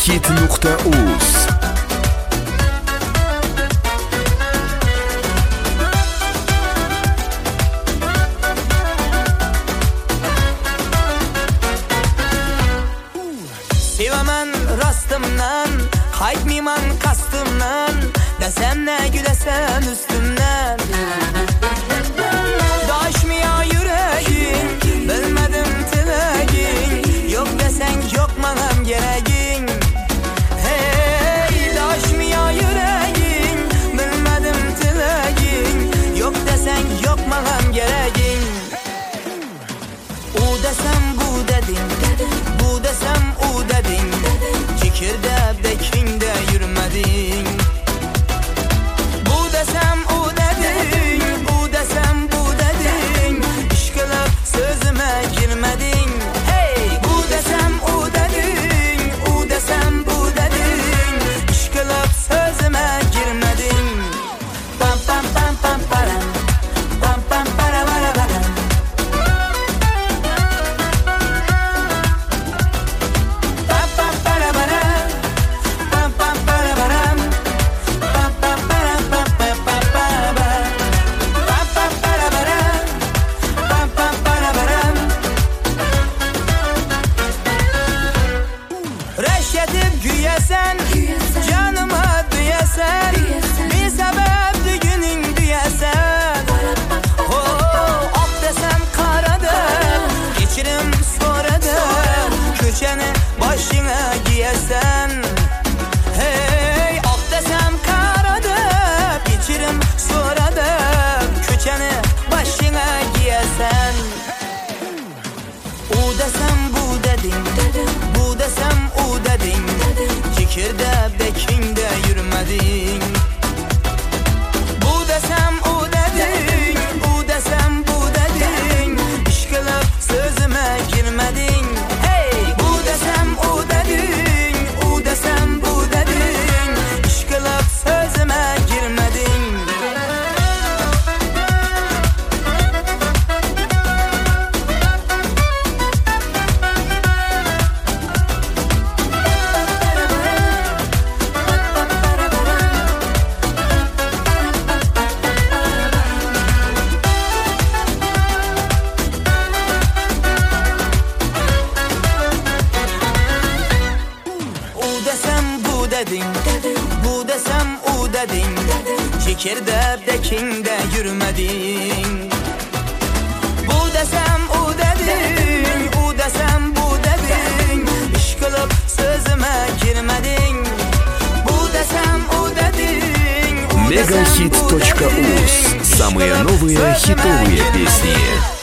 megahit.uz. Sevaman rostımdan, qaytmayman qasdimdan, desem ne gülesan üstümden. Daşmıyor yüreğin, bilmedim tilegin, yok desen yok manam geregin. Hey, daşmıyor yüreğin, bilmedim tilegin, yok desen yok manam geregin. O desem bu dedin, bu desem o dedin, çekirde bekinde yürümedin. Bu desem o dedin, bu desem bu dedin, işkılıp sözüme girmedin. Hey, bu desem o dedin, o desem bu dedin, işkılıp sözüme girmedin. Pam pam pam pam param, pam pam para para para. Reşyetip güyesen, canıma düyesen, bir sebep günün düyesen. Ok desem karadır, geçirim sonradır, köçeni başına giyesen. Hey, ok desem karadır, geçirim sonradır, köçeni başına giyesen. O desem bu dedin, bu desem o dedin, çekirde bekinde yürümedin. Bu desem o dedin, bu desem bu dedin, işkılıp sözüme girmedin. Hey, bu desem o dedin, o desem bu dedin, işkılıp sözüme girmedin. O desem bu dedin, bu desem o dedin, çekirde bekinde yürümedin. Bu desem o dedin, o desem bu dedin, işkılıp sözüme girmedin. Bu desem o dedin, o desem bu dedin, megahit.uz. Самые новые хитовые песни.